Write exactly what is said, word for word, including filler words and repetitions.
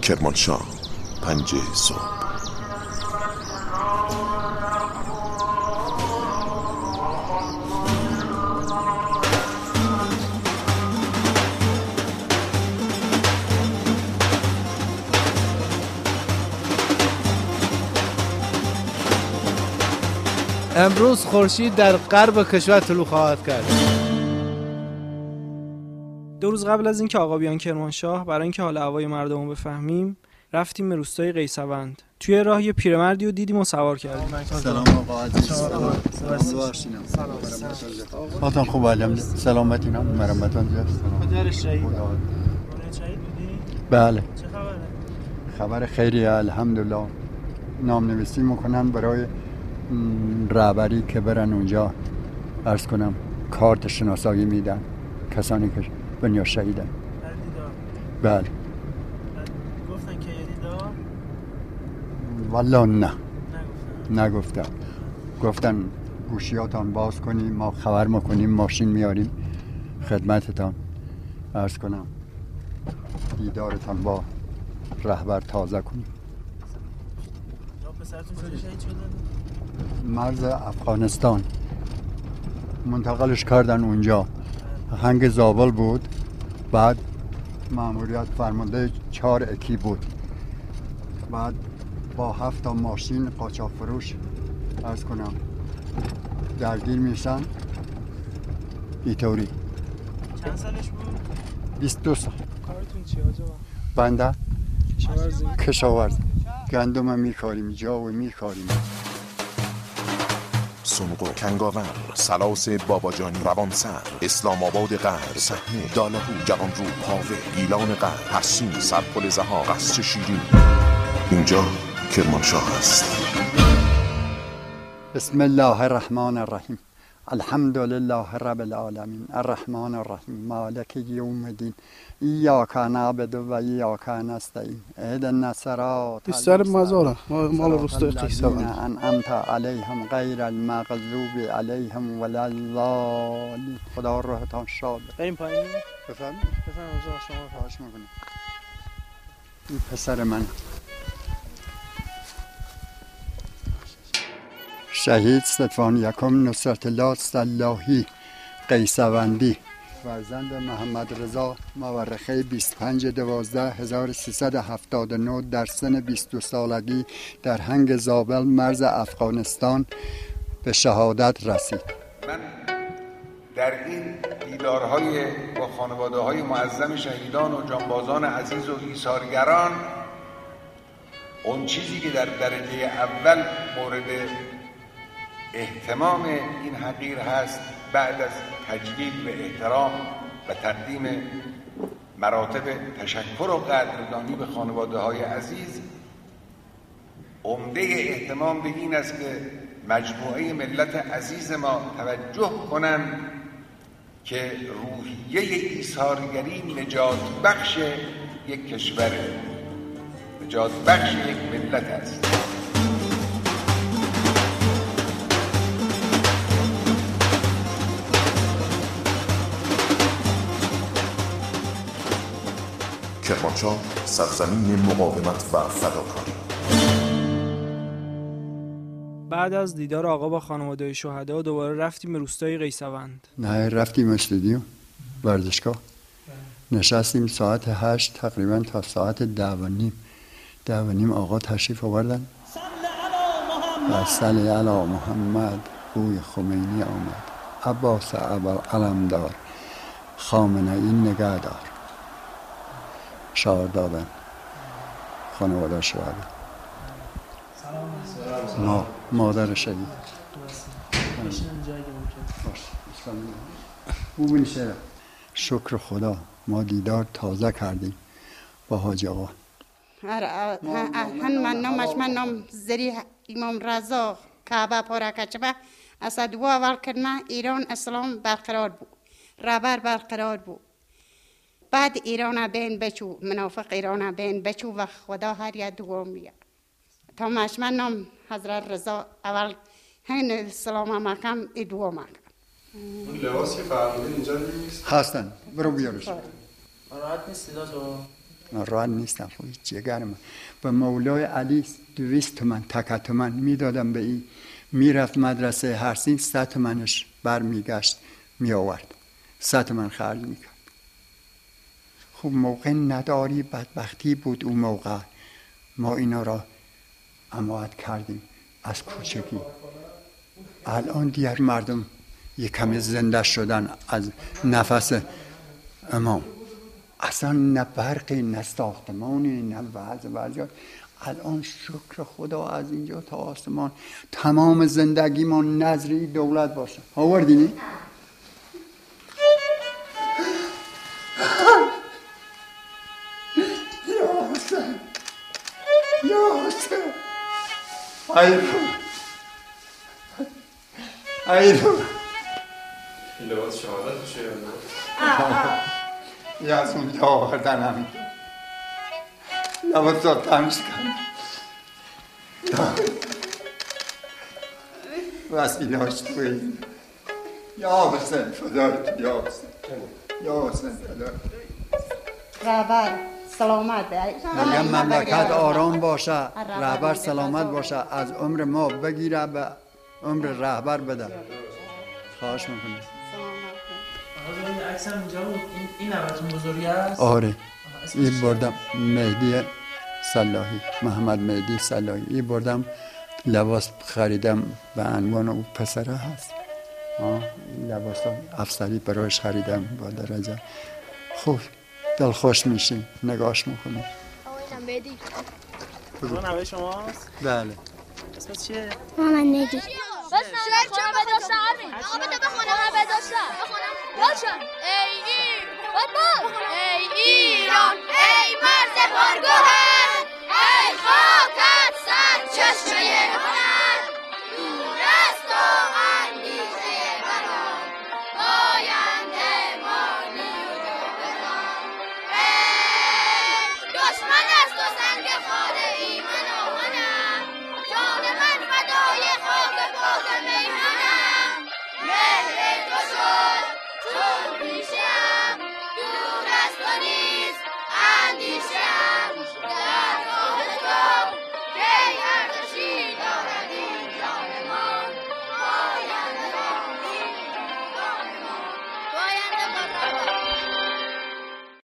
کرمانشاه، پنج صبح. امروز خورشید در غرب کشور طلوع خواهد کرد. دو روز قبل از اینکه آقا بیان کرمانشاه، برای اینکه حال هوای مردم رو بفهمیم، رفتیم به روستای قیسوند. توی راه یه پیرمردی رو دیدیم و سوار کردیم. سلام آقا عزیز. سلام. سلام. حالتون خوبه؟ الحمدلله. سلامتین هم مرمتون زیاد. پدر شهید. شهید بودی؟ بله. چه خبره؟ خبر خیریه الحمدلله. نام نویسی میکنن برای رهبری که برن اونجا، عرض کنم کارت شناسایی میدن کسانی که دنیا شهیدن. بله. گفتن که یه دیدار؟ والا نه نگفتن. گفتن گوشیاتان باز کنیم، ما خبر میکنیم، ماشین میاریم خدمتتان، عرض کنم دیدارتان با رهبر تازه کنیم. پسرتون کجا شهید شده؟ مرز افغانستان منتقلش کردن اونجا. هنگ زابل بود، بعد ماموریت فرمانده چهار اکی بود، بعد با هفت تا ماشین قاچاق فروش عرض کنم درگیر میشن. اینطوری. چند سالش بود؟ بیست و دو سال. کارتون چی آجا؟ بنده کشاورزی. کشاورز گندم میکاریم، جاو میکاریم. سنقو، کنگاور، سلاس باباجانی، روانسر، اسلام آباد غرب، سحنه، دالهو، جوانرو، پاوه، گیلان غرب، حسین، سرپل زها، قصر شیرین. اینجا کرمانشاه است. بسم الله الرحمن الرحیم. الحمد لله رب العالمین الرحمن الرحیم مالک یوم الدین ایاک نعبد و ایاک نستعین اهدنا الصراط سر مزاره مال روستای قیسوند. انعمت علیهم غیر المغضوب علیهم ولا الضالین. خدا روحتان شاد. بریم پایین. بفرمایید. بفرمایید آقا، شما خواهش میکنم. این پسر من شهید ستوان یکم نصرت الله صلاحی قیسوندی، فرزند محمد رضا مورخه بیست و پنج دوازده هزار و سیصد و هفتاد و نه در سن بیست و دو سالگی در هنگ زابل مرز افغانستان به شهادت رسید. من در این دیدارهای با خانواده های معظم شهیدان و جانبازان عزیز و ایثارگران، اون چیزی که در درجه اول مورد اهتمام این حقیر هست، بعد از تجلیل و احترام و تقدیم مراتب تشکر و قدردانی به خانواده های عزیز، عمده اهتمام به این است که مجموعه ملت عزیز ما توجه کنند که روحیه ایثارگری نجات بخش یک کشور، نجات بخش یک ملت است. کرمانشاه، سرزمین مقاومت و فداکاری. بعد از دیدار آقا با خانواده شهدا دوباره رفتیم به روستای قیسوند. نه رفتیم استودیو ورزشگاه، نشستیم ساعت هشت تقریبا تا ساعت ده و نیم. ده و نیم آقا تشریف آوردن. و صلی علی محمد. بوی خمینی آمد. عباس علمدار، خامنه این نگه دار. شعار دادن خانواده شهدا. ما مادر شهید. شکر خدا ما دیدار تازه کردیم با حاج آقا. هن من نامش من نام زری امام رضا کعبه پاره کچبه اسد دعا اول کردن ایران اسلام برقرار بود، رهبر برقرار بود. بعد ایران بین بچو، منافق ایران بین بچو و خدا هر یک دعا میاد. تا مشمن نام حضرت رضا اول هن سلام مکم ای دعا مکم. اون لباسی فرمودین اینجا نیست؟ هستن، برو بیارش. راحت نیستی داشو؟ ناراحت نیستم، خب جگرم. به مولای علی دویست تومن تک تومن میدادم به این، میرفت مدرسه هر سین صد تومنش بر میگشت می آورد، صد تومن خرج میکرد. خب موقع نداری بدبختی بود اون موقع، ما اینا را اموات کردیم از کوچکی. الان دیگر مردم یک کمی زنده شدن از نفس امام، اصلا نه برقی نه ساختمانی نه وضع وضعیت. الان شکر خدا از اینجا تا آسمان تمام زندگی ما نظری دولت باشه. آوردینی؟ یا حسین یا حسین ای رو ای رو لباس شهادت بشه یا از اونجا آوردن همین لباس را تمیز کن وسیلاش توی یا حسین فدایت یا حسین یا حسین فدایت رهبر سلامت میگم مملکت آرام باشه، رهبر سلامت باشه، از عمر ما بگیره به عمر رهبر بده. خواهش میکنم. آقا این عکس هم اینجا بود. این این نوتون بزرگی است. آره این بردم مهدی صلاحی، محمد مهدی صلاحی. این بردم لباس خریدم به عنوان او پسره هست. آه لباس افسری برایش خریدم با درجه. خوب دل خوش میشیم نگاش میکنیم. آقای مهدی کدوم نوه شماست؟ بله. اسمت چیه؟ محمد مهدی. بس شاید چه بداشت آرمین. آقا بده بخونم بداشتم. بخونم. یاشم. ای ای بابا. ای ایران ای مرز